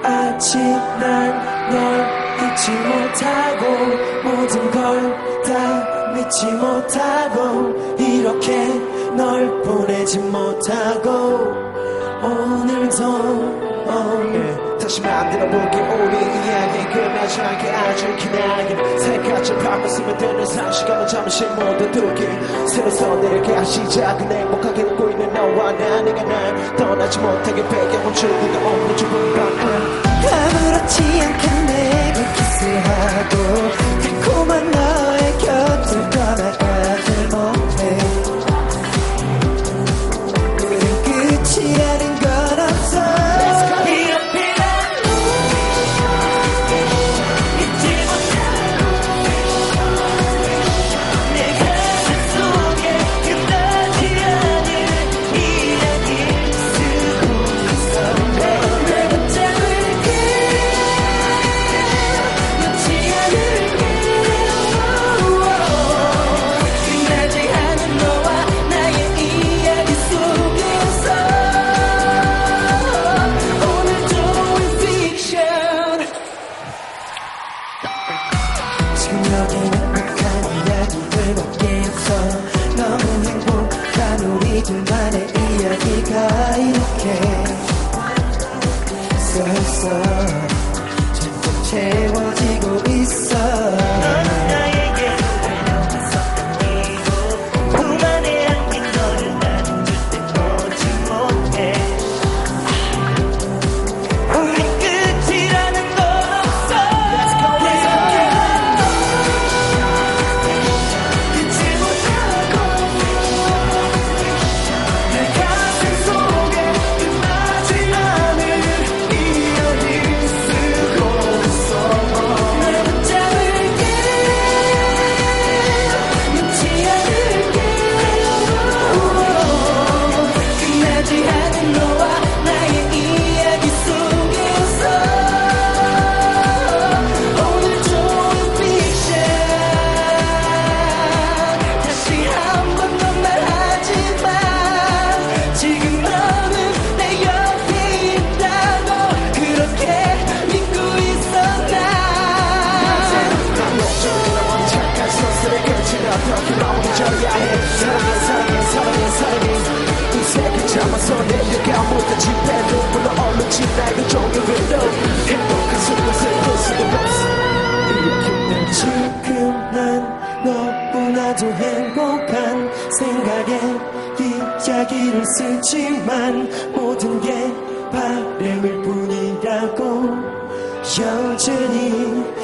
아직 난 널 잊지 못하고 모든 걸 다 믿지 못하고 이렇게 널 보내지 못하고 오늘도 다시 만들어볼게 우리 이야기 끝나지 않게 아주 기나긴 새까지 밤을 쓰면 되는 상시간은 잠시 묻어두기 새로 써내려게 시작은 행복하게 웃고 있는 너와 나 네가 날 떠나지 못하게 배경은 줄기가 없는 좁은 방 아무렇지 않게 내게 키스하고 달콤한 너의 곁을 떠나가질 못해 우린 끝이라는 건 없어 지금 여기 완벽한 이야기를 얻기위해서 너무 행복한 우리들만의 이야기가 이렇게 써있어 점점 채워지고 있어 넌 나에게 흘러갔었던 이곳 꿈안에 안긴 너를 나는 절대 보지 못해 우리 끝이라는 건 없어 사랑해 참아서 내려가 못하지 배도 얼룩지 낡은 종류별로 행복한 순간을 수도 없어 지금 난 너무나도 행복한 생각에 이야기를 쓰지만 모든 게 바램일 뿐이라고 여전히